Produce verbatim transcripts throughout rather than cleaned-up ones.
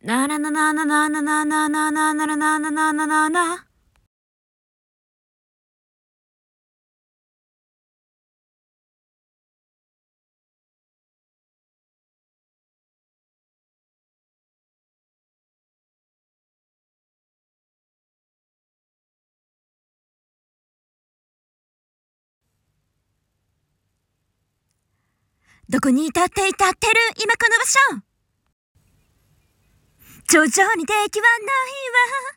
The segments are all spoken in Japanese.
なななななななななななななななななな。どこにいたっていたってる今この場所。徐々に敵はないわ。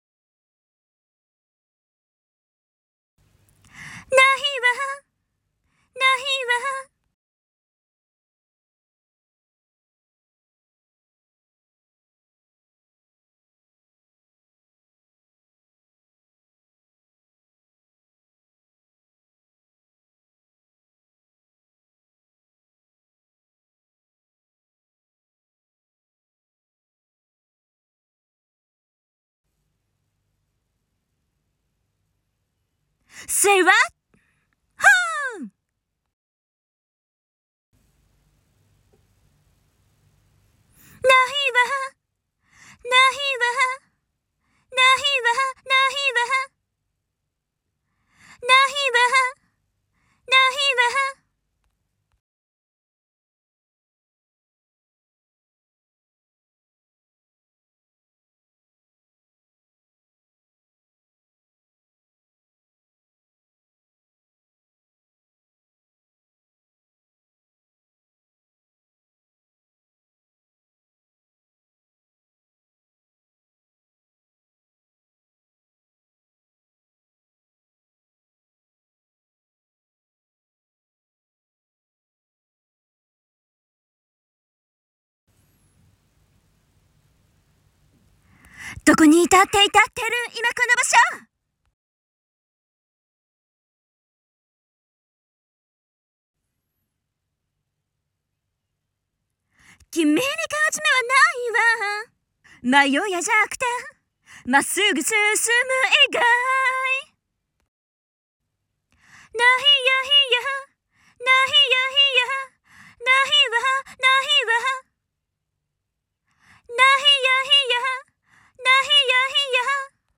ないわ。ないわ。Say what? はーん。ないわ。ないわ。ないわ。ないわ。ないわ。ないわ。どこにいたっていたってる今この場所。君に勝ち目はないわ。迷いやじゃなくてまっすぐ進む以外。ないやいや。ないやいや。ないわ。ないわ。ないやいや。ないやいや。